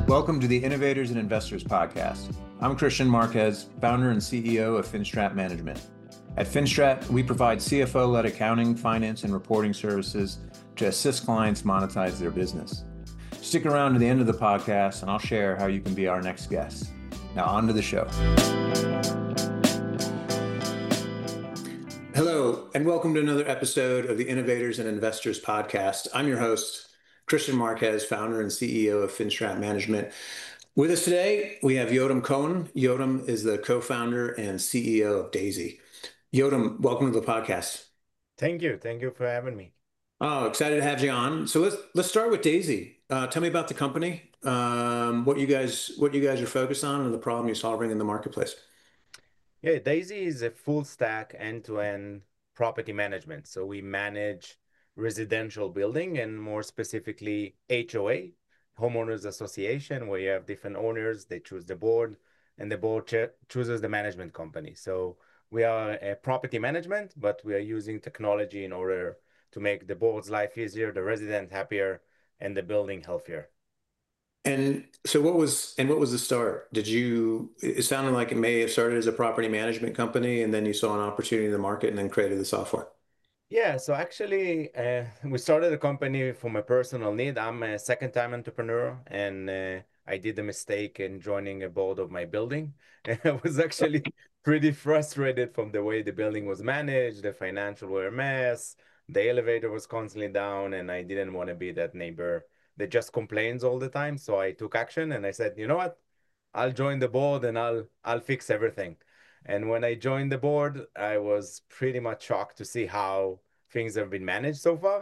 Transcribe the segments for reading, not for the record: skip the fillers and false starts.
Welcome to the Innovators and Investors Podcast. I'm Christian Marquez, founder and CEO of Finstrat Management. At Finstrat, we provide CFO-led accounting, finance, and reporting services to assist clients monetize their business. Stick around to the end of the podcast and I'll share how you can be our next guest. Now on to the show. Hello, and welcome to another episode of the Innovators and Investors Podcast. I'm your host, Christian Marquez, founder and CEO of Finstrat Management. With us today, we have Yotam Cohen. Yotam is the co-founder and CEO of Daisy. Yotam, welcome to the podcast. Thank you. Thank you for having me. Oh, excited to have you on. So let's start with Daisy. Tell me about the company, what you guys are focused on, and the problem you're solving in the marketplace. Yeah, Daisy is a full stack end-to-end property management. So we manage residential building and more specifically HOA, homeowners association, where you have different owners, they choose the board, and the board chooses the management company. So we are a property management, but we are using technology in order to make the board's life easier, the resident happier, and the building healthier. And so what was the start? It sounded like it may have started as a property management company and then you saw an opportunity in the market and then created the software. Yeah, so actually, we started a company from a personal need. I'm a second-time entrepreneur, and I did a mistake in joining a board of my building. And I was actually pretty frustrated from the way the building was managed. The financial were a mess. The elevator was constantly down, and I didn't want to be that neighbor that just complains all the time. So I took action, and I said, you know what? I'll join the board, and I'll fix everything. And when I joined the board, I was pretty much shocked to see how things have been managed so far.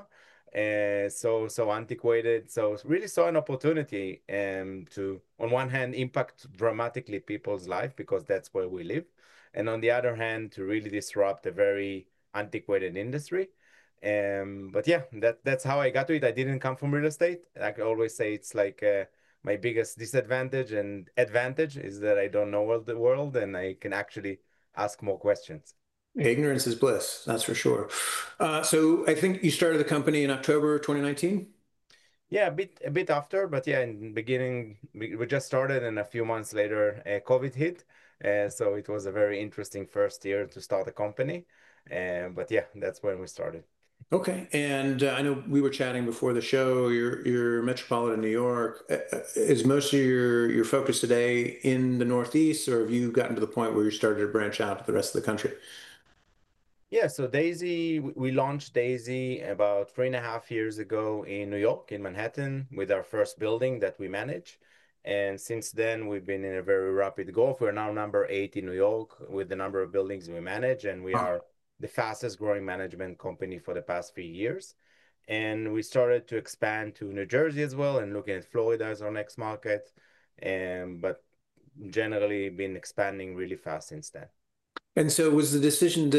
So antiquated. So really saw an opportunity to, on one hand, impact dramatically people's life because that's where we live, and on the other hand, to really disrupt a very antiquated industry. But yeah, that's how I got to it. I didn't come from real estate. I always say it's like my biggest disadvantage and advantage is that I don't know all the world and I can actually ask more questions. Ignorance is bliss, that's for sure. So I think you started the company in October 2019. Yeah, a bit after, but yeah, in the beginning we just started, and a few months later, COVID hit. So it was a very interesting first year to start a company. But yeah, that's when we started. Okay. And I know we were chatting before the show. You're metropolitan New York. Is most of your focus today in the Northeast, or have you gotten to the point where you started to branch out to the rest of the country? Yeah, so Daisy, we launched Daisy about 3.5 years ago in New York, in Manhattan, with our first building that we manage. And since then, we've been in a very rapid growth. We're now number 8 in New York with the number of buildings we manage, and we Oh, are the fastest growing management company for the past 3 years. And we started to expand to New Jersey as well and looking at Florida as our next market. But generally been expanding really fast since then. and so was the decision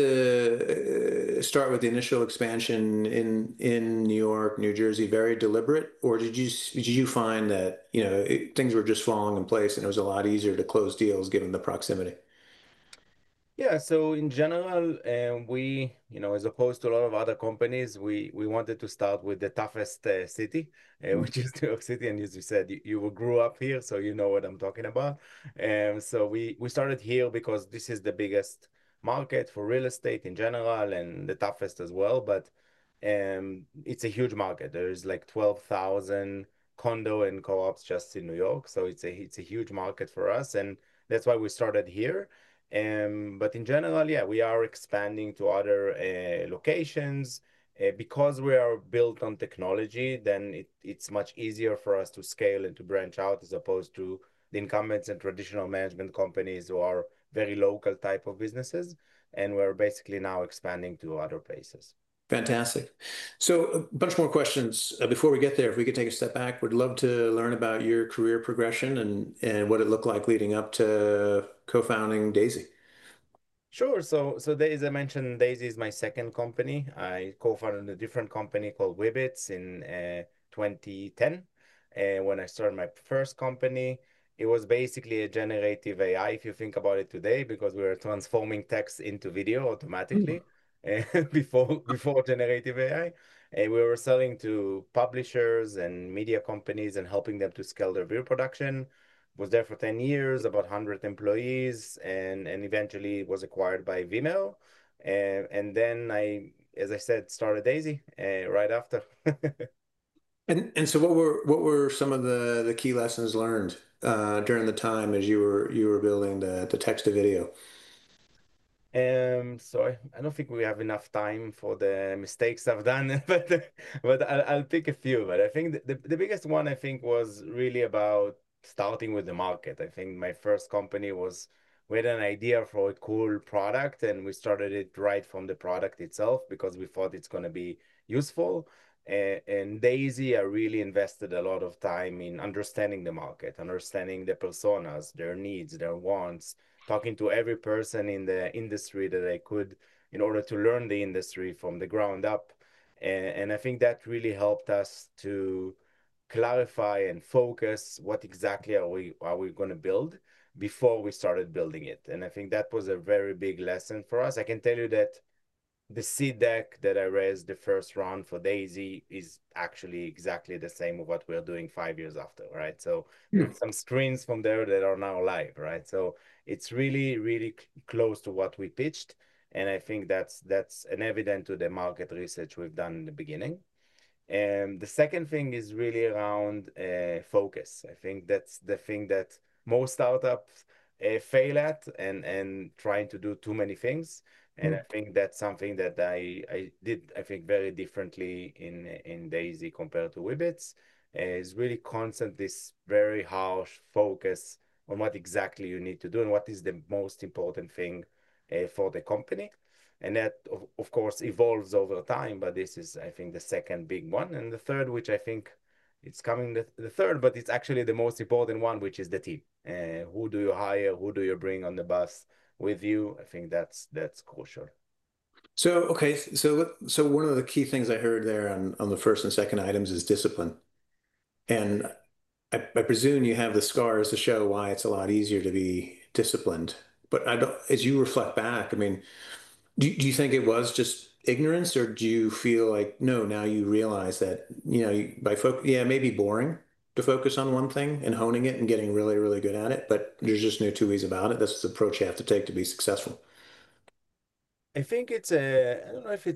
to start with the initial expansion in New York, New Jersey, very deliberate, or did you find that things were just falling in place and it was a lot easier to close deals given the proximity? Yeah, so in general, as opposed to a lot of other companies, we wanted to start with the toughest city, which is New York City. And as you said, you grew up here, so you know what I'm talking about. So we started here because this is the biggest market for real estate in general and the toughest as well. But it's a huge market. There's like 12,000 condo and co-ops just in New York, so it's a huge market for us, and that's why we started here. But in general, yeah, we are expanding to other locations because we are built on technology. Then it's much easier for us to scale and to branch out as opposed to the incumbents and traditional management companies who are very local type of businesses. And we're basically now expanding to other places. Fantastic. So a bunch more questions. Before we get there, if we could take a step back, would love to learn about your career progression and what it looked like leading up to co-founding Daisy. Sure. So as I mentioned, Daisy is my second company. I co-founded a different company called Wibbits in 2010. And when I started my first company, it was basically a generative AI, if you think about it today, because we were transforming text into video Hmm. automatically before generative AI. And we were selling to publishers and media companies and helping them to scale their video production. Was there for 10 years, about 100 employees, and eventually was acquired by Vimeo. And then as I said, started Daisy right after. And so what were some of the key lessons learned during the time as you were building the text to video? So I don't think we have enough time for the mistakes I've done, but I'll pick a few. But I think the biggest one I think was really about starting with the market. I think my first company was we had an idea for a cool product, and we started it right from the product itself because we thought it's going to be useful. And Daisy, I really invested a lot of time in understanding the market, understanding the personas, their needs, their wants, talking to every person in the industry that I could in order to learn the industry from the ground up. And I think that really helped us to clarify and focus what exactly are we going to build before we started building it. And I think that was a very big lesson for us. I can tell you that the seed deck that I raised the first round for Daisy is actually exactly the same of what we're doing 5 years after, right? So Hmm. there's some screens from there that are now live, right? So it's really, really close to what we pitched. And I think that's an evident to the market research we've done in the beginning. And the second thing is really around focus. I think that's the thing that most startups fail at and trying to do too many things. And I think that's something that I did, I think, very differently in Daisy compared to Wibbits. Is really constant this very harsh focus on what exactly you need to do and what is the most important thing for the company. And that of course evolves over time, but this is, I think, the second big one. And the third, which I think it's coming the third, but it's actually the most important one, which is the team. Who do you hire? Who do you bring on the bus with you? I think that's crucial. So okay, so one of the key things I heard there on the first and second items is discipline. And I presume you have the scars to show why it's a lot easier to be disciplined. But I don't, as you reflect back, I mean, do you think it was just ignorance, or do you feel like no, now you realize that, by focus, yeah, it may be boring to focus on one thing and honing it and getting really, really good at it, but there's just no two ways about it. That's the approach you have to take to be successful. I think I don't know if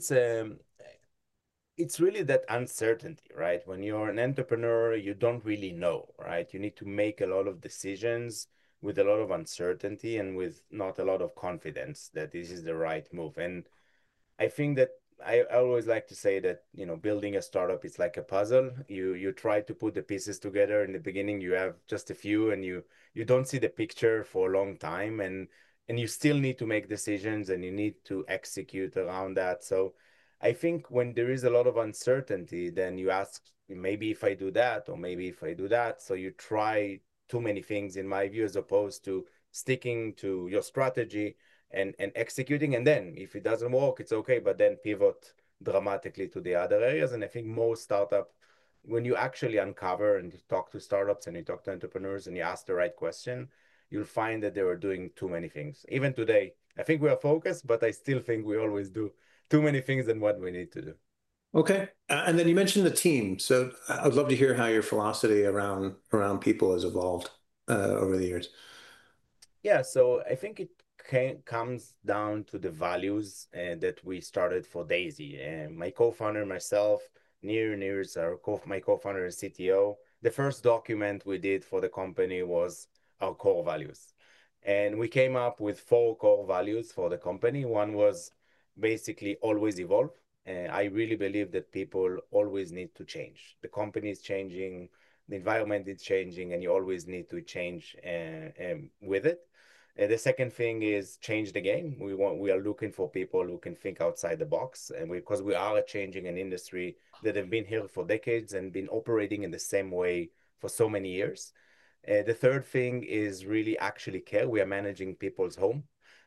it's really that uncertainty, right? When you're an entrepreneur, you don't really know, right? You need to make a lot of decisions with a lot of uncertainty and with not a lot of confidence that this is the right move. And I think that I always like to say that, building a startup is like a puzzle. You try to put the pieces together. In the beginning, you have just a few, and you don't see the picture for a long time, and you still need to make decisions and you need to execute around that. So I think when there is a lot of uncertainty, then you ask, maybe if I do that, or maybe if I do that. So you try too many things, in my view, as opposed to sticking to your strategy and executing. And then if it doesn't work, it's okay, but then pivot dramatically to the other areas. And I think most startup, when you actually uncover and you talk to startups and you talk to entrepreneurs and you ask the right question, you'll find that they were doing too many things. Even today, I think we are focused, but I still think we always do too many things than what we need to do. Okay. And then you mentioned the team. So I'd love to hear how your philosophy around people has evolved over the years. Yeah, so I think it comes down to the values that we started for Daisy. And my co-founder, myself, Nir is my co-founder and CTO. The first document we did for the company was our core values. And we came up with four core values for the company. One was basically always evolve. I really believe that people always need to change. The company is changing, the environment is changing, and you always need to change with it. The second thing is change the game. We are looking for people who can think outside the box, and because we are changing an industry that have been here for decades and been operating in the same way for so many years. The third thing is really actually care. We are managing people's home,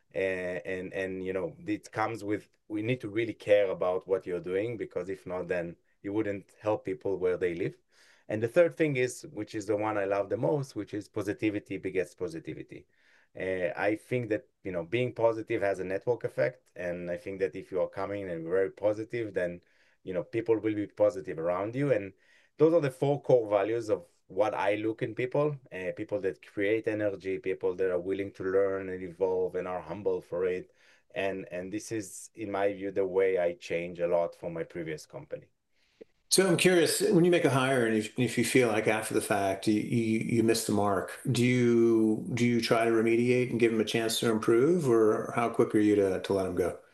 and it comes with, we need to really care about what you're doing, because if not, then you wouldn't help people where they live. And the third thing is, which is the one I love the most, which is positivity begets positivity. I think that being positive has a network effect, and I think that if you are coming and very positive, then people will be positive around you. And those are the four core values of what I look in people, people that create energy, people that are willing to learn and evolve and are humble for it. And this is, in my view, the way I change a lot from my previous company. So I'm curious, when you make a hire and if you feel like after the fact you missed the mark, do you try to remediate and give them a chance to improve, or how quick are you to let them go?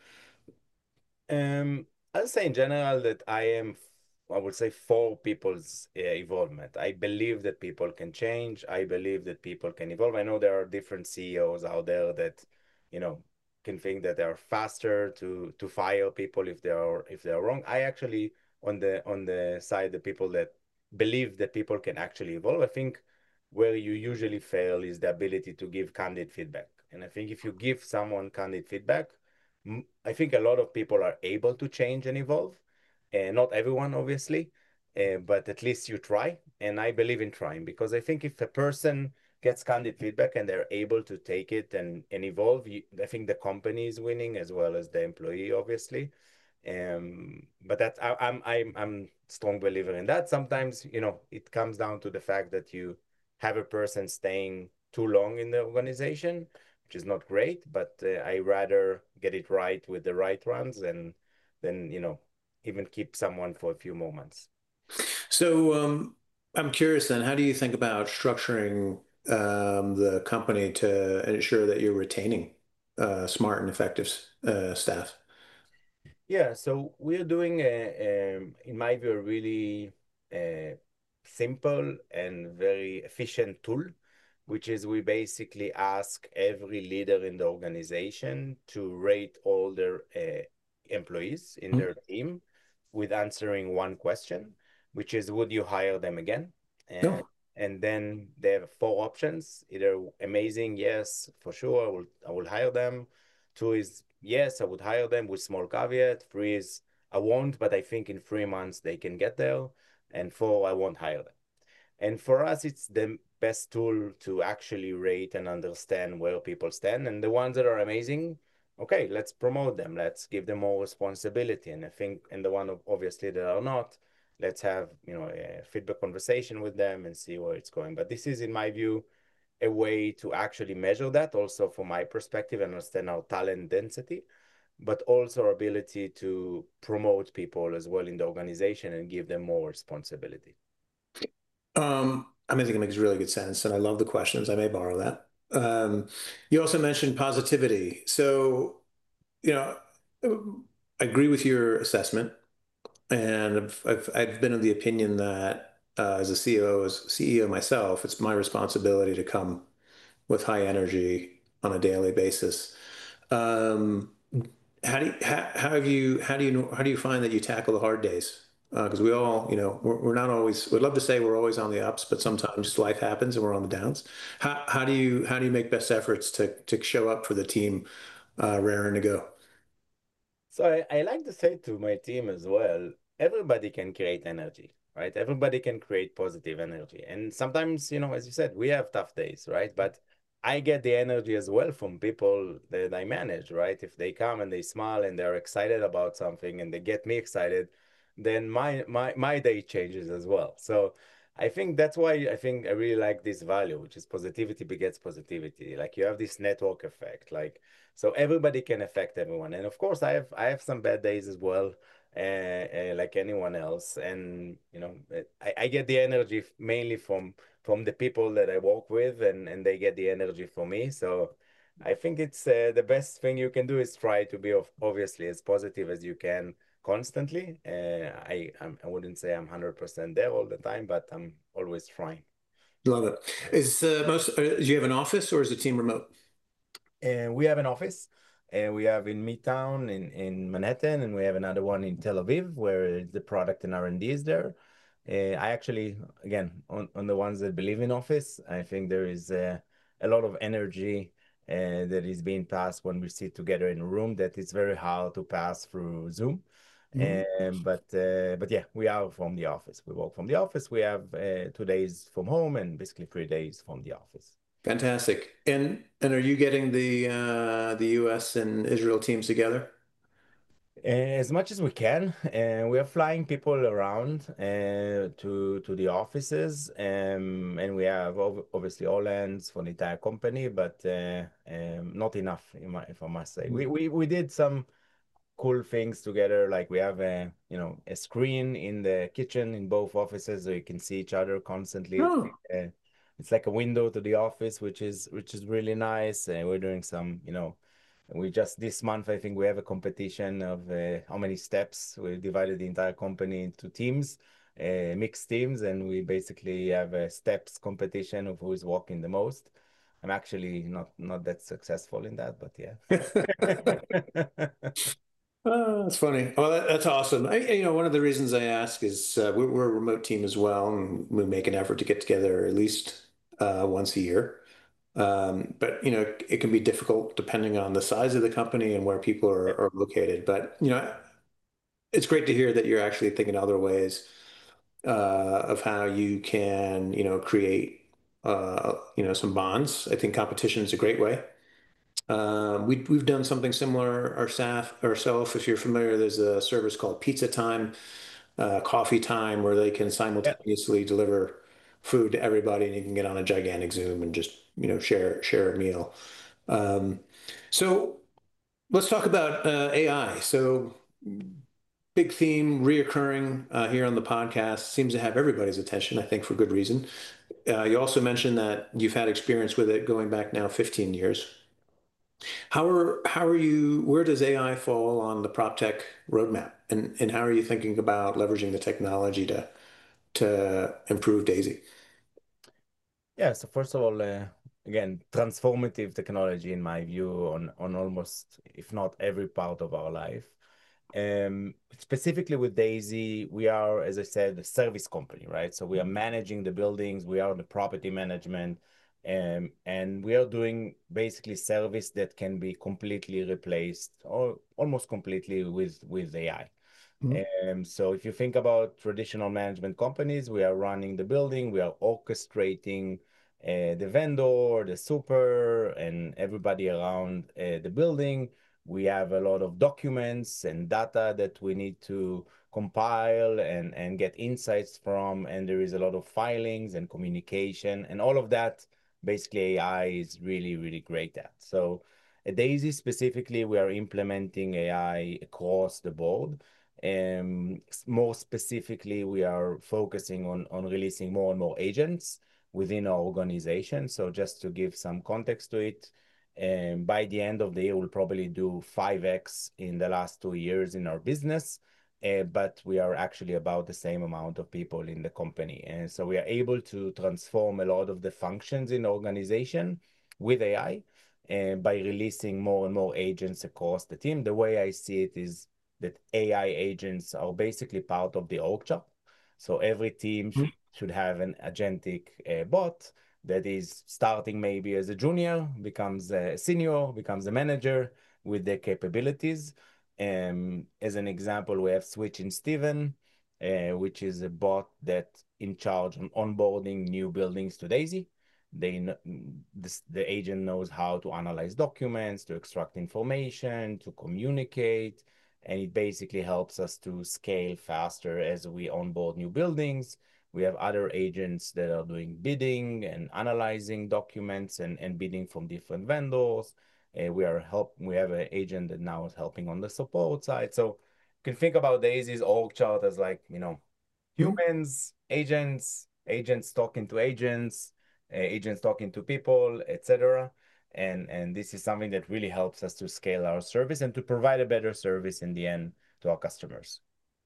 Um, I'll say in general that I would say, for people's involvement. I believe that people can change. I believe that people can evolve. I know there are different CEOs out there that, you know, can think that they are faster to fire people if they are wrong. I actually on the side the people that believe that people can actually evolve. I think where you usually fail is the ability to give candid feedback. And I think if you give someone candid feedback, I think a lot of people are able to change and evolve. Not everyone, obviously, but at least you try. And I believe in trying, because I think if a person gets candid feedback and they're able to take it and evolve, I think the company is winning as well as the employee, obviously. But that's I'm strong believer in that. Sometimes, it comes down to the fact that you have a person staying too long in the organization, which is not great. But I rather get it right with the right ones and then even keep someone for a few more months. So I'm curious then, how do you think about structuring the company to ensure that you're retaining smart and effective staff? Yeah, so we're doing in my view, a really uh, simple and very efficient tool, which is we basically ask every leader in the organization to rate all their employees in Hmm? their team with answering one question, which is, would you hire them again? Uh, No. and then they have four options: either amazing, yes, for sure, I will hire them. Two is yes, I would hire them with small caveat. Three is I won't, but I think in 3 months they can get there. And four, I won't hire them. And for us, it's the best tool to actually rate and understand where people stand. And the ones that are amazing, okay, let's promote them. Let's give them more responsibility. And I think, and the one obviously that are not, let's have a feedback conversation with them and see where it's going. But this is, in my view, a way to actually measure that also from my perspective and understand our talent density, but also our ability to promote people as well in the organization and give them more responsibility. I think it makes really good sense, and I love the questions. I may borrow that. You also mentioned positivity. So, you know, I agree with your assessment, and I've been of the opinion that as a CEO myself, it's my responsibility to come with high energy on a daily basis. Um, how do you find that you tackle the hard days? Because we all, we're not always. We'd love to say we're always on the ups, but sometimes life happens and we're on the downs. How do you make best efforts to show up for the team, raring to go? So I like to say to my team as well, everybody can create energy, right? Everybody can create positive energy. And sometimes, as you said, we have tough days, right? But I get the energy as well from people that I manage, right? If they come and they smile and they're excited about something and they get me excited, then my day changes as well. So I think that's why I think I really like this value, which is positivity begets positivity. Like you have this network effect. Like so everybody can affect everyone. And of course, I have some bad days as well, like anyone else. And I get the energy mainly from the people that I work with, and they get the energy from me. So I think it's the best thing you can do is try to be obviously as positive as you can constantly. I wouldn't say I'm 100% there all the time, but I'm always trying. Love it. Do you have an office or is the team remote? And we have an office, and we have in Midtown in Manhattan, and we have another one in Tel Aviv where the product and R&D is there. I actually, again, on the ones that believe in office, I think there is a lot of energy that is being passed when we sit together in a room that is very hard to pass through Zoom. Mhm. But yeah, we are from the office. We work from the office. We have 2 days from home and basically 3 days from the office. Fantastic. And are you getting the U.S. and Israel teams together? As much as we can, and we are flying people around to the offices, and we have obviously all hands for the entire company, but not enough, if I must say. We did some cool things together. Like we have a screen in the kitchen in both offices so you can see each other constantly. Oh, It's like a window to the office, which is really nice. We're doing some, we just this month I think we have a competition of how many steps. We divided the entire company into teams, mixed teams, and we basically have a steps competition of who is walking the most. I'm actually not that successful in that, but yeah. oh, that's funny. Well, that's awesome. One of the reasons I ask is we're a remote team as well, and we make an effort to get together at least once a year. But it can be difficult depending on the size of the company and where people are located. But it's great to hear that you're actually thinking other ways of how you can, create, some bonds. I think competition is a great way. We've done something similar ourselves. If you're familiar, there's a service called Pizza Time, Coffee Time, where they can Yeah. simultaneously deliver food to everybody, and you can get on a gigantic Zoom and just share a meal. Um, so let's talk about AI. So big theme, reoccurring here on the podcast, seems to have everybody's attention. I think for good reason. You also mentioned that you've had experience with it going back now 15 years. How are you, where does AI fall on the prop tech roadmap? And how are you thinking about leveraging the technology to improve Daisy? Yeah, so first of all, again, transformative technology in my view on almost, if not every part of our life. Specifically with Daisy, we are, as I said, a service company, right? So we are managing the buildings, we are the property management, and we are doing basically service that can be completely replaced or almost completely with AI. Mhm. So if you think about traditional management companies, we are running the building, we are orchestrating the vendor, the super, and everybody around the building. We have a lot of documents and data that we need to compile and get insights from, and there is a lot of filings and communication, and all of that. Basically, AI is really, really great at. So at Daisy specifically, we are implementing AI across the board. More specifically, we are focusing on releasing more and more agents within our organization. So just to give some context to it, by the end of the year, we'll probably do 5x in the last 2 years in our business. But we are actually about the same amount of people in the company. And so we are able to transform a lot of the functions in the organization with AI by releasing more and more agents across the team. The way I see it is that AI agents are basically part of the org chart. So every team should have an agentic bot that is starting maybe as a junior, becomes a senior, becomes a manager with their capabilities. As an example, we have Switch in Steven, which is a bot that in charge on onboarding new buildings to Daisy. The agent knows how to analyze documents, to extract information, to communicate, and it basically helps us to scale faster as we onboard new buildings. We have other agents that are doing bidding and analyzing documents and bidding from different vendors. We have an agent that now is helping on the support side. So you can think about Daisy's org chart as like, Mhm. humans, agents talking to agents talking to people, etc. And this is something that really helps us to scale our service and to provide a better service in the end to our customers.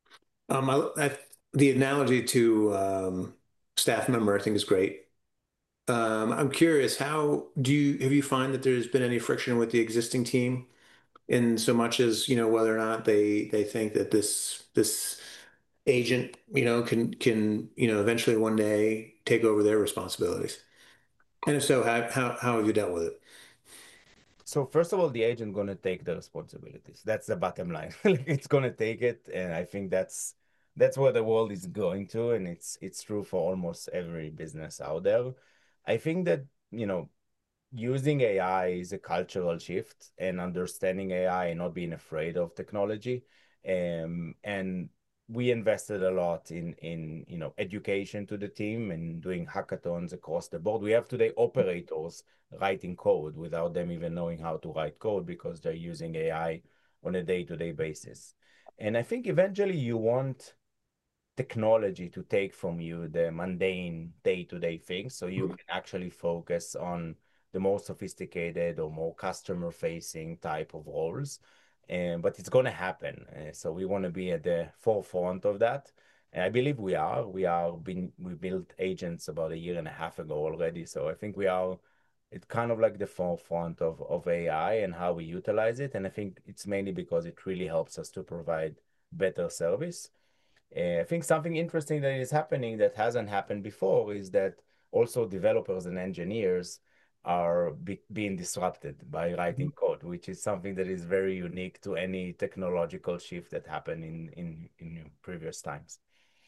The analogy to staff member, I think, is great. I'm curious, how have you find that there's been any friction with the existing team in so much as, whether or not they think that this agent, can, eventually one day take over their responsibilities? And if so, how have you dealt with it? So first of all, the agent gonna take the responsibilities. That's the bottom line. Like, it's gonna take it, and I think that's where the world is going to, and it's true for almost every business out there. I think that, using AI is a cultural shift and understanding AI and not being afraid of technology. And we invested a lot in education to the team and doing hackathons across the board. We have today operators writing code without them even knowing how to write code because they're using AI on a day-to-day basis. And I think eventually you want technology to take from you the mundane day-to-day things so you can actually focus on the more sophisticated or more customer-facing type of roles. But it's going to happen. So we want to be at the forefront of that. And I believe we are. We built agents about a year and a half ago already. So I think we are. It's kind of like the forefront of AI and how we utilize it. And I think it's mainly because it really helps us to provide better service. I think something interesting that is happening that hasn't happened before is that also developers and engineers are being disrupted by writing code, which is something that is very unique to any technological shift that happened in previous times.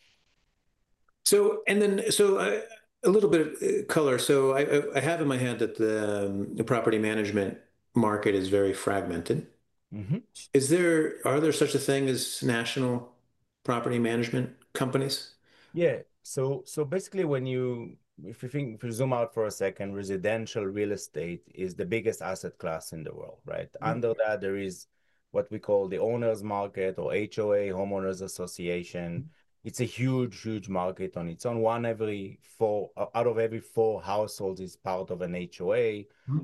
So, and then, a little bit of color. So I have in my head that the property management market is very fragmented. Mhm. Are there such a thing as national property management companies? Yeah. So basically if you zoom out for a second, residential real estate is the biggest asset class in the world, right? Mhm. Under that, there is what we call the owners market or HOA, homeowners association. It's a huge, huge market on its own. Out of every four households is part of an HOA,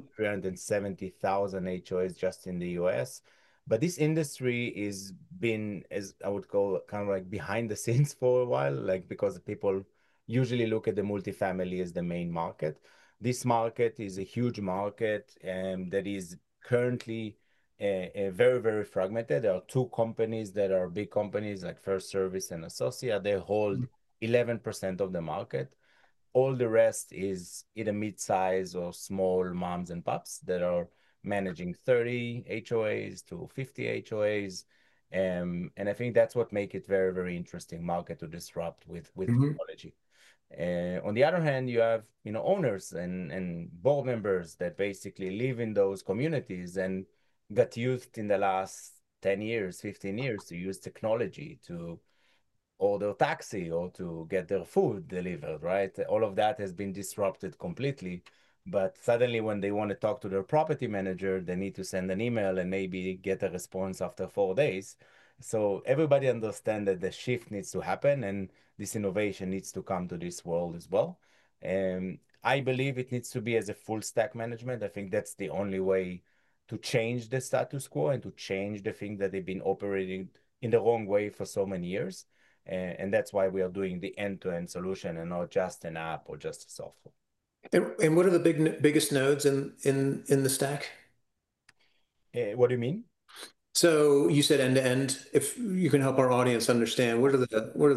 370,000 HOAs just in the US. But this industry is been, as I would call, kind of like behind the scenes for a while, like because people usually look at the multifamily as the main market. This market is a huge market that is currently very, very fragmented. There are two companies that are big companies like First Service and Associa. They hold 11% of the market. All the rest is either mid-size or small moms and pops that are managing 30 HOAs to 50 HOAs. And I think that's what makes it very, very interesting market to disrupt with Mhm. technology. On the other hand, you have owners and board members that basically live in those communities and got used in the last 10 years, 15 years to use technology to order taxi or to get their food delivered, right? All of that has been disrupted completely. But suddenly, when they want to talk to their property manager, they need to send an email and maybe get a response after 4 days. So everybody understands that the shift needs to happen and this innovation needs to come to this world as well. And I believe it needs to be as a full stack management. I think that's the only way to change the status quo and to change the thing that they've been operating in the wrong way for so many years. And that's why we are doing the end-to-end solution and not just an app or just a software. And what are the biggest nodes in the stack? What do you mean? So you said end to end. If you can help our audience understand, what are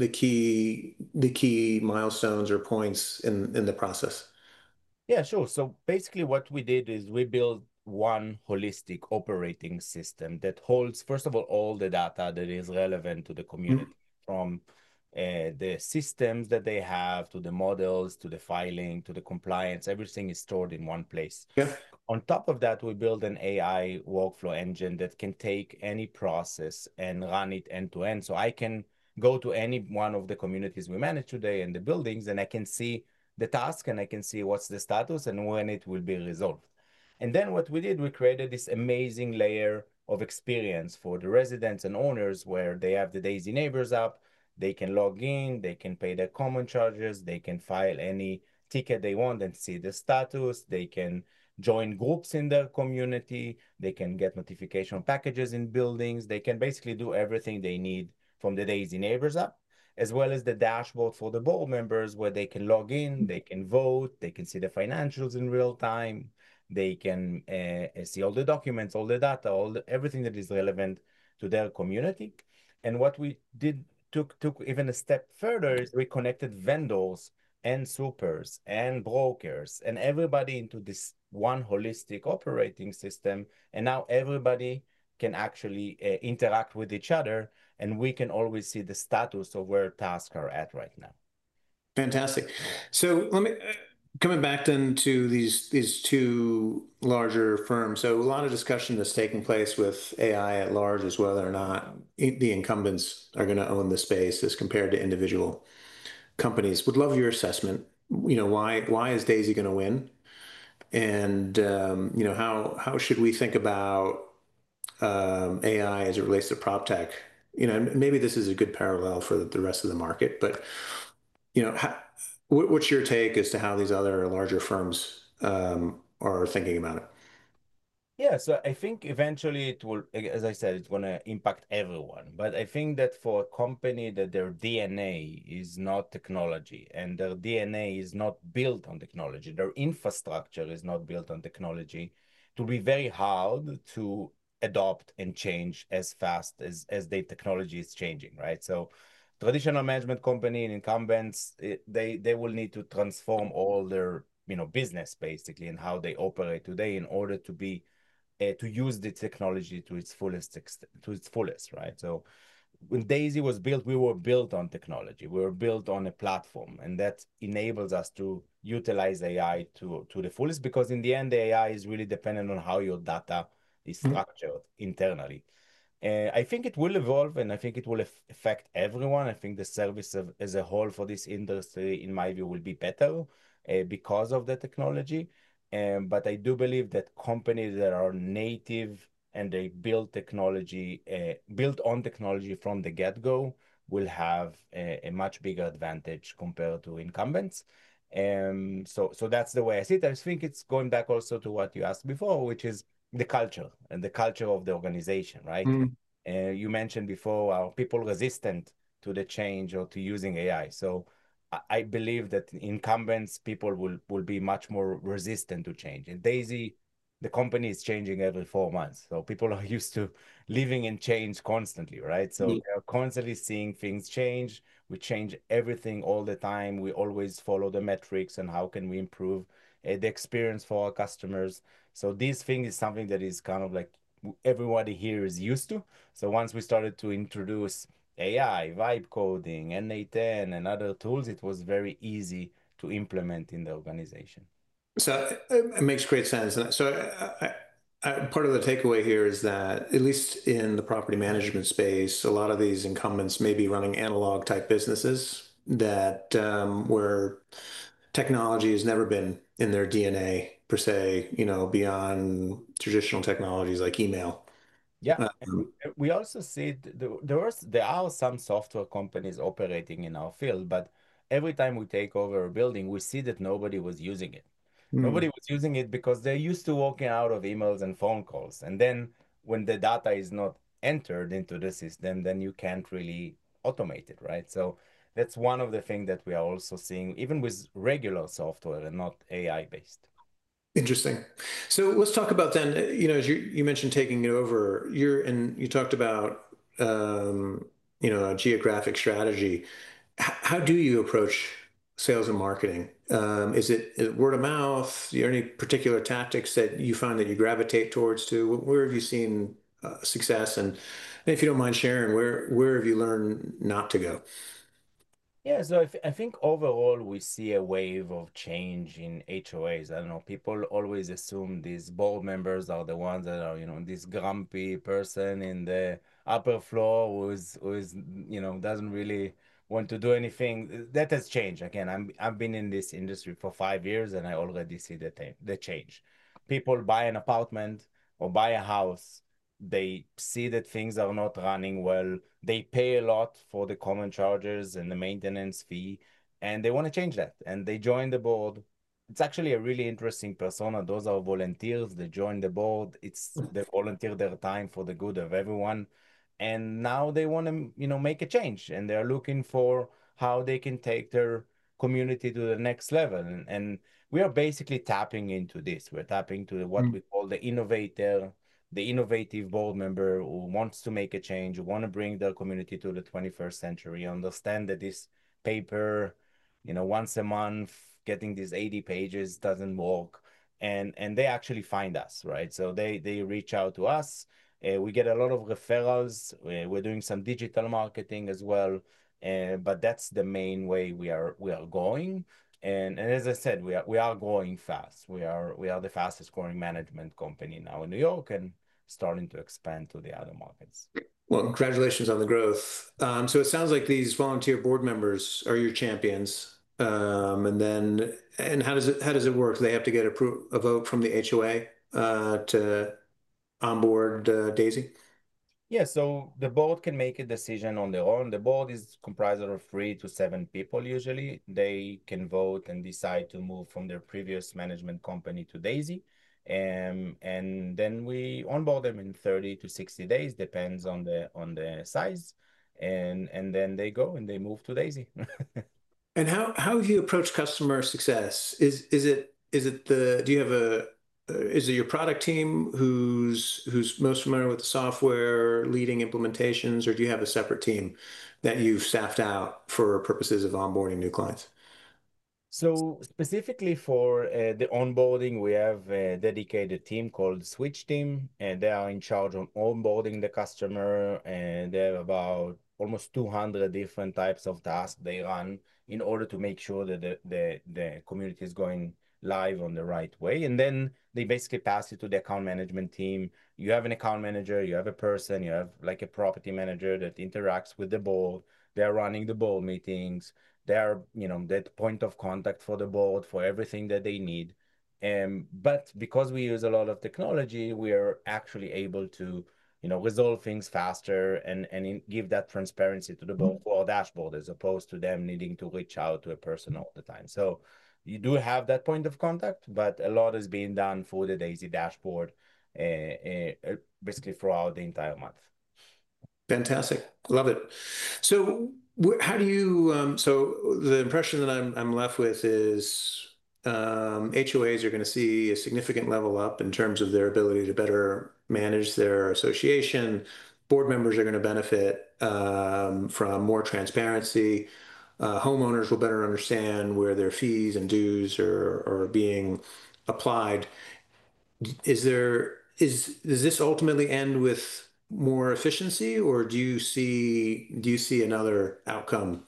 the key milestones or points in the process? Yeah, sure. So basically, what we did is we built one holistic operating system that holds, first of all the data that is relevant to the Mhm. community from the systems that they have to the models to the filing to the compliance. Everything is stored in one place. Yeah. On top of that, we build an AI workflow engine that can take any process and run it end to end. So I can go to any one of the communities we manage today and the buildings, and I can see the task and I can see what's the status and when it will be resolved. And then what we did, we created this amazing layer of experience for the residents and owners where they have the Daisy Neighbors app. They can log in, they can pay their common charges, they can file any ticket they want and see the status. They can join groups in their community. They can get notification packages in buildings. They can basically do everything they need from the Daisy Neighbors app, as well as the dashboard for the board members where they can log in, they can vote, they can see the financials in real time, they can see all the documents, all the data, everything that is relevant to their community. And what we did took even a step further is we connected vendors and supers and brokers and everybody into this one holistic operating system. And now everybody can actually interact with each other and we can always see the status of where tasks are at right now. Fantastic. So let me Coming back then to these two larger firms, so a lot of discussion that's taking place with AI at large is whether or not the incumbents are going to own the space as compared to individual companies. Would love your assessment. Why is Daisy going to win? And how should we think about AI as it relates to prop tech? Maybe this is a good parallel for the rest of the market, but how, what's your take as to how these other larger firms are thinking about it? Yeah, so I think eventually it will, as I said, it's going to impact everyone. But I think that for a company that their DNA is not technology and their DNA is not built on technology, their infrastructure is not built on technology, it will be very hard to adopt and change as fast as the technology is changing, right? So traditional management company and incumbents, they will need to transform all their, business basically and how they operate today in order to use the technology to its fullest, right? So when Daisy was built, we were built on technology. We were built on a platform, and that enables us to utilize AI to the fullest because in the end, the AI is really dependent on how your data is structured internally. I think it will evolve and I think it will affect everyone. I think the service as a whole for this industry, in my view, will be better because of the technology. But I do believe that companies that are native and they built on technology from the get-go will have a much bigger advantage compared to incumbents. So that's the way I see it. I think it's going back also to what you asked before, which is the culture and the culture of the organization, right? Mm. You mentioned before, are people resistant to the change or to using AI? So I believe that incumbents, people will be much more resistant to change. And Daisy, the company is changing every 4 months. So people are used to living in change constantly, right? So they're constantly seeing things change. We change everything all the time. We always follow the metrics and how can we improve the experience for our customers. So this thing is something that is kind of like everybody here is used to. So once we started to introduce AI, vibe coding, NA10, and other tools, it was very easy to implement in the organization. So it makes great sense. And so part of the takeaway here is that, at least in the property management space, a lot of these incumbents may be running analog type businesses that where technology has never been in their DNA per se, beyond traditional technologies like email. Yeah, and Um, we also see there are some software companies operating in our field, but every time we take over a building, we see that nobody was using it. Nobody hmm. was using it because they're used to walking out of emails and phone calls. And then when the data is not entered into the system, then you can't really automate it, right? So that's one of the things that we are also seeing, even with regular software and not AI based. Interesting. So let's talk about then, as you mentioned taking it over, you talked about, a geographic strategy. How do you approach sales and marketing? Is it word of mouth? Are there any particular tactics that you find that you gravitate towards to? Where have you seen success? And if you don't mind sharing, where have you learned not to go? Yeah, so I think overall we see a wave of change in HOAs. I don't know, people always assume these board members are the ones that are, this grumpy person in the upper floor who's, doesn't really want to do anything. That has changed. Again, I've been in this industry for 5 years and I already see the change. People buy an apartment or buy a house, they see that things are not running well, they pay a lot for the common charges and the maintenance fee, and they want to change that. And they join the board. It's actually a really interesting persona. Those are volunteers. They join the board. They volunteer their time for the good of everyone. And now they want to, make a change. And they're looking for how they can take their community to the next level. And we are basically tapping into this. We're tapping to what Mm. we call the innovative board member who wants to make a change, who want to bring their community to the 21st century, understand that this paper, once a month, getting these 80 pages doesn't work. And they actually find us, right? So they reach out to us. We get a lot of referrals. We're doing some digital marketing as well. But that's the main way we are going. And as I said, we are growing fast. We are the fastest growing management company now in New York and starting to expand to the other markets. Well, congratulations on the growth. So it sounds like these volunteer board members are your champions. And how does it work? They have to get a vote from the HOA to onboard Daisy? Yeah, so the board can make a decision on their own. The board is comprised of 3 to 7 people usually. They can vote and decide to move from their previous management company to Daisy. And then we onboard them in 30 to 60 days, depends on the size. And then they go and they move to Daisy. And how have you approached customer success? Is it your product team who's most familiar with the software, leading implementations, or do you have a separate team that you've staffed out for purposes of onboarding new clients? So specifically for the onboarding, we have a dedicated team called Switch Team, and they are in charge of onboarding the customer. And they have about almost 200 different types of tasks they run in order to make sure that the community is going live on the right way. And then they basically pass it to the account management team. You have an account manager, you have a person, you have like a property manager that interacts with the board. They're running the board meetings. They're, that point of contact for the board for everything that they need. But because we use a lot of technology, we are actually able to, resolve things faster and give that transparency to the board for our dashboard as opposed to them needing to reach out to a person all the time. So you do have that point of contact, but a lot is being done for the Daisy dashboard, basically throughout the entire month. Fantastic. Love it. So how do you, so the impression that I'm left with is HOAs are going to see a significant level up in terms of their ability to better manage their association. Board members are going to benefit from more transparency. Homeowners will better understand where their fees and dues are being applied. Does this ultimately end with more efficiency, or do you see another outcome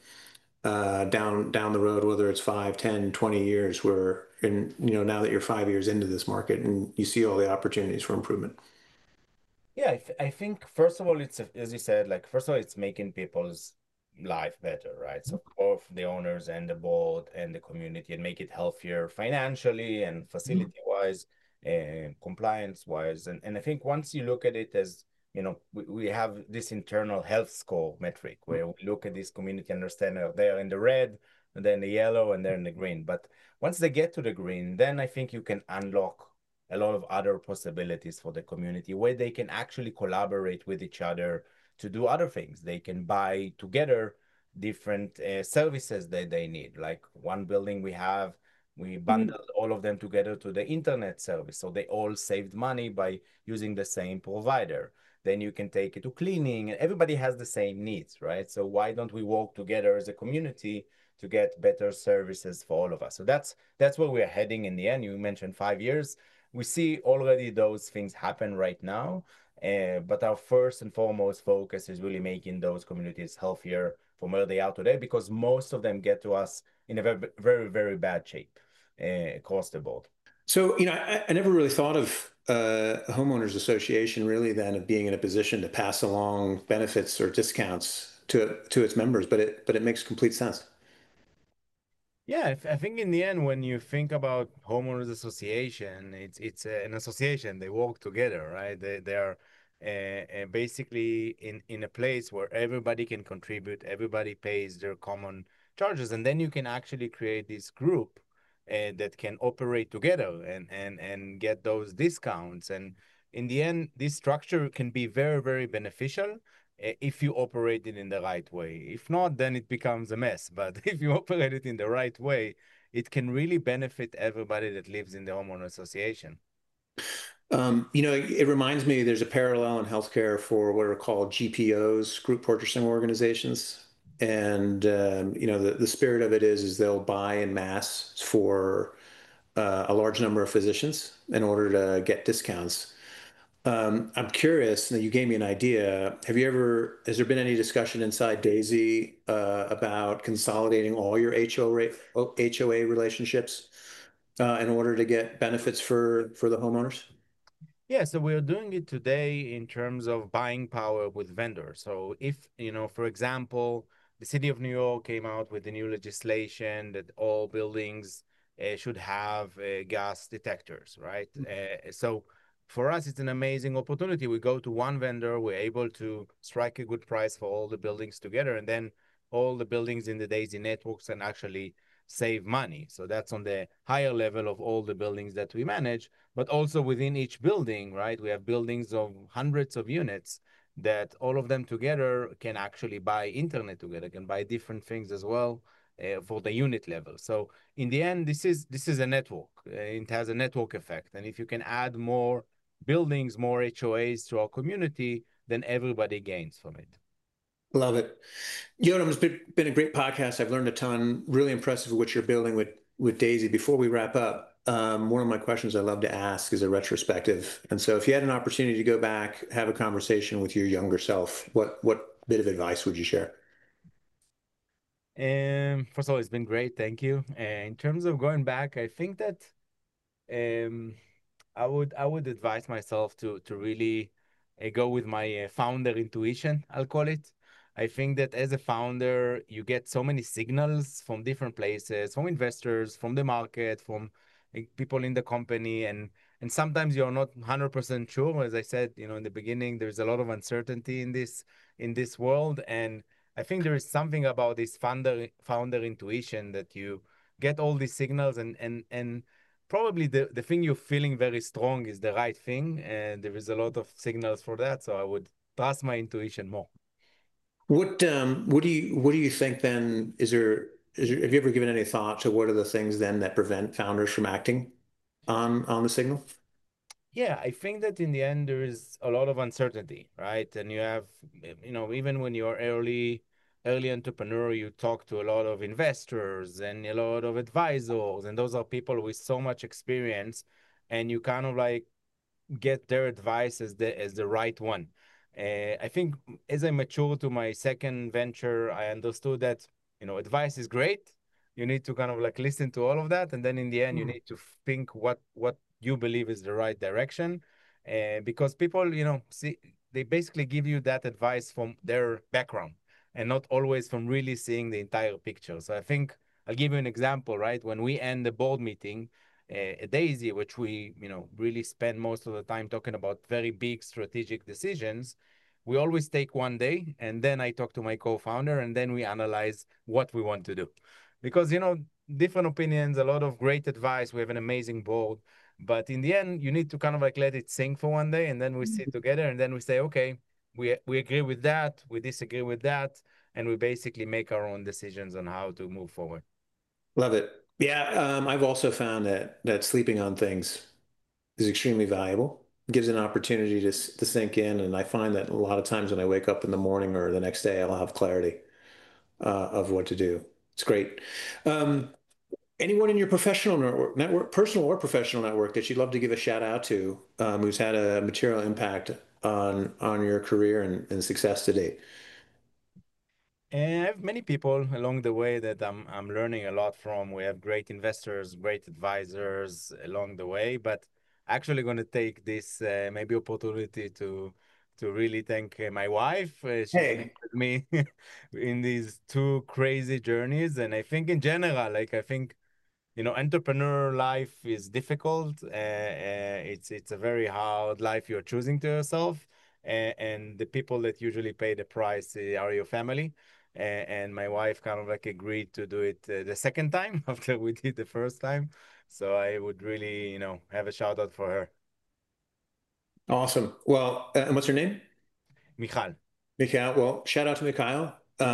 down the road, whether it's 5, 10, 20 years, where now that you're 5 years into this market and you see all the opportunities for improvement? Yeah, I think first of all, as you said, like first of all, it's making people's life better, right? So both the owners and the board and the community, and make it healthier financially and facility wise and compliance wise. And I think once you look at it as, we have this internal health score metric where we look at this community, understand they're in the red, and then the yellow, and they're in the green. But once they get to the green, then I think you can unlock a lot of other possibilities for the community where they can actually collaborate with each other to do other things. They can buy together different services that they need. Like one building we bundled all of them together to the internet service. So they all saved money by using the same provider. Then you can take it to cleaning, and everybody has the same needs, right? So why don't we work together as a community to get better services for all of us? So that's where we're heading in the end. You mentioned 5 years. We see already those things happen right now. But our first and foremost focus is really making those communities healthier from where they are today, because most of them get to us in a very, very, very bad shape across the board. So, I never really thought of a homeowners association really then of being in a position to pass along benefits or discounts to its members, but it makes complete sense. Yeah, I think in the end, when you think about homeowners association, it's an association. They work together, right? They are basically in a place where everybody can contribute, everybody pays their common charges, and then you can actually create this group that can operate together and get those discounts. And in the end, this structure can be very, very beneficial if you operate it in the right way. If not, then it becomes a mess. But if you operate it in the right way, it can really benefit everybody that lives in the homeowner association. It reminds me there's a parallel in healthcare for what are called GPOs, group purchasing organizations. And the spirit of it is they'll buy in mass for a large number of physicians in order to get discounts. I'm curious, now you gave me an idea. Has there been any discussion inside Daisy about consolidating all your HOA relationships in order to get benefits for the homeowners? Yeah, so we're doing it today in terms of buying power with vendors. So if, for example, the city of New York came out with the new legislation that all buildings should have gas detectors, right? So for us, it's an amazing opportunity. We go to one vendor, we're able to strike a good price for all the buildings together, and then all the buildings in the Daisy networks can actually save money. So that's on the higher level of all the buildings that we manage, but also within each building, right? We have buildings of hundreds of units that all of them together can actually buy internet together, can buy different things as well for the unit level. So in the end, this is a network. It has a network effect, and if you can add more buildings, more HOAs to our community, then everybody gains from it. Love it. Yotam, been a great podcast. I've learned a ton. Really impressive what you're building with Daisy. Before we wrap up, one of my questions I love to ask is a retrospective. And so, if you had an opportunity to go back, have a conversation with your younger self, what bit of advice would you share? First of all, it's been great. Thank you. In terms of going back, I think that um, I would advise myself to really go with my founder intuition, I'll call it. I think that as a founder, you get so many signals from different places, from investors, from the market, from people in the company, and sometimes you're not 100% sure. As I said, in the beginning, there's a lot of uncertainty in this world, and I think there is something about this founder intuition that you get all these signals and probably the thing you're feeling very strong is the right thing, and there is a lot of signals for that. So I would trust my intuition more. What do you think then? Have you ever given any thought to what are the things then that prevent founders from acting on the signal? Yeah, I think that in the end there is a lot of uncertainty, right? And you have, even when you're early entrepreneur, you talk to a lot of investors and a lot of advisors, and those are people with so much experience, and you kind of like get their advice as the right one. I think as I matured to my second venture, I understood that advice is great. You need to kind of like listen to all of that, and then in the end, you need to think what you believe is the right direction. Because people, see, they basically give you that advice from their background and not always from really seeing the entire picture. So I think I'll give you an example, right? When we end the board meeting, at Daisy, which we really spend most of the time talking about very big strategic decisions, we always take one day, and then I talk to my co-founder, and then we analyze what we want to do, because different opinions, a lot of great advice. We have an amazing board, but in the end, you need to kind of like let it sink for one day, and then we sit together, and then we say, okay, we agree with that, we disagree with that, and we basically make our own decisions on how to move forward. Love it. Yeah, I've also found that sleeping on things is extremely valuable. It gives an opportunity to sink in, and I find that a lot of times when I wake up in the morning or the next day, I'll have clarity of what to do. It's great. Um, Anyone in your professional network, personal or professional network, that you'd love to give a shout out to, who's had a material impact on your career and success to date? And I have many people along the way that I'm learning a lot from. We have great investors, great advisors along the way, but actually going to take this maybe opportunity to really thank my wife. She's been Hey, with me in these two crazy journeys, and I think in general, like I think entrepreneur life is difficult. It's a very hard life you're choosing to yourself, and the people that usually pay the price are your family. And my wife kind of like agreed to do it the second time after we did the first time. So I would really, have a shout out for her, awesome. Well, and what's her name? Michal. Mikhail. Well, shout out to Mikhail.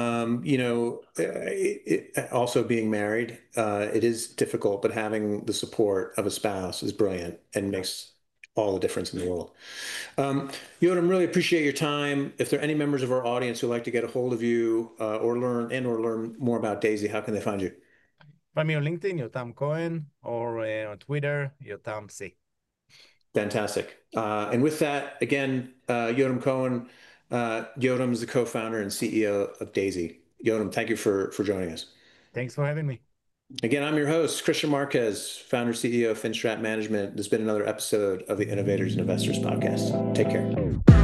Also being married, it is difficult, but having the support of a spouse is brilliant and makes all the difference in the world. Um, Yotam, really appreciate your time. If there are any members of our audience who'd like to get a hold of you or learn more about Daisy, how can they find you? Find me on LinkedIn, Yotam Cohen, or on Twitter, Yotam C. Fantastic. And with that, again, Yotam Cohen. Yotam is the co-founder and CEO of Daisy. Yotam, thank you for joining us. Thanks for having me. Again, I'm your host, Christian Marquez, founder, CEO of FinStrat Management. There's been another episode of the Innovators and Investors podcast. Take care.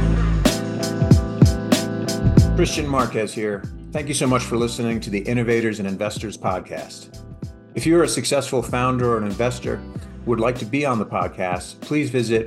Christian Marquez here. Thank you so much for listening to the Innovators and Investors podcast. If you're a successful founder or an investor who would like to be on the podcast, please visit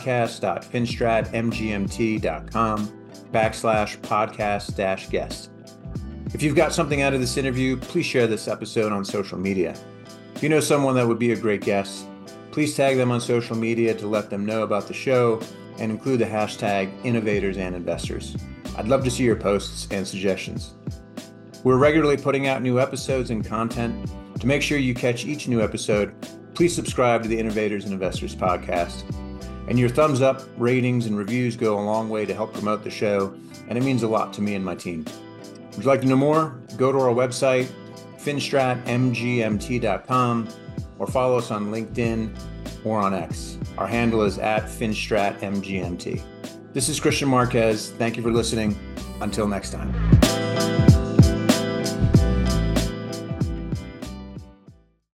podcast.finstratmgmt.com/podcast-guest. If you've got something out of this interview, please share this episode on social media. If you know someone that would be a great guest, please tag them on social media to let them know about the show and include the hashtag Innovators and Investors. I'd love to see your posts and suggestions. We're regularly putting out new episodes and content. To make sure you catch each new episode, please subscribe to the Innovators and Investors podcast. And your thumbs up, ratings, and reviews go a long way to help promote the show, and it means a lot to me and my team. Would you like to know more? Go to our website, finstratmgmt.com, or follow us on LinkedIn or on X. Our handle is @finstratmgmt. This is Christian Marquez. Thank you for listening. Until next time.